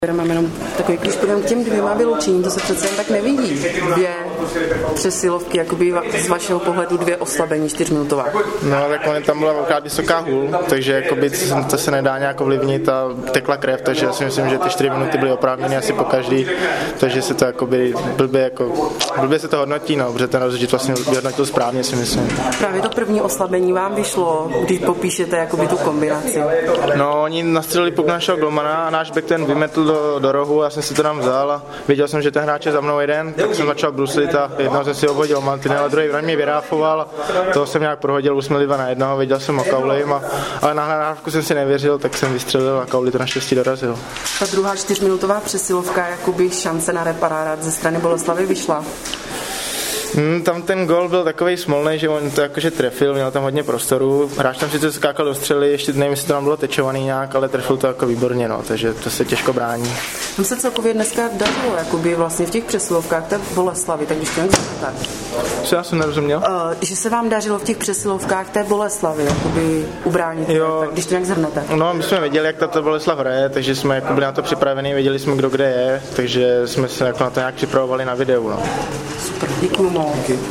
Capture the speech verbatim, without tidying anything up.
Mám jenom takový klíčkovým k těm dvěma vyloučením, to se přece jen tak nevidí. Dvě přesilovky, jakoby z vašeho pohledu dvě oslabení čtyřminutová. No, tak on tam byla velká vysoká hůl, takže jakoby to se nedá nějak ovlivnit a tekla krev, takže já si myslím, že ty čtyři minuty byly oprávněny asi po každý, takže se to jakoby blbě, jako, blbě se to hodnotí, no, protože ten rozhodčí vlastně vyhodnotil správně, si myslím. Právě to první oslabení vám vyšlo, když popíšete jakoby tu kombinaci. No, oni nastřelili puk našeho golmana a náš back ten vymetl do, do rohu, já jsem si to tam vzal a věděl jsem, že ten hráč je za mnou jeden, tak jsem začal bruslit a jednou jsem si obhodil mantinel a druhý na mě vyráfoval, toho jsem nějak prohodil, už jsme dva na jednoho, věděl jsem o Kaulím, a, ale na nahrávku jsem si nevěřil, tak jsem vystřelil a Kauli to naštěstí dorazil. Ta druhá čtyřminutová přesilovka, jakoby šance na reparát ze strany Boleslavy vyšla. Hmm, tam ten gol byl takovej smolný, že on to jakože trefil, měl tam hodně prostoru. Hráč tam sice skákal do střely, ještě nevím, jestli to tam bylo tečovaný nějak, ale trefil to jako výborně, no, takže to se těžko brání. Tam se celkově dneska dařilo, jakoby vlastně v těch přesilovkách té Boleslavy, tak když to nějak zhrnete. Co já jsem nerozuměl? Uh, že se vám dařilo v těch přesilovkách té Boleslavy, jakoby ubránit, jo, tak když to nějak zhrnete. No, my jsme věděli, jak tato Boleslav hraje, takže jsme jako byli na to připraveni, věděli jsme, kdo kde je, takže jsme se jako na to nějak připravovali na videu, no. Super, děkuju moc.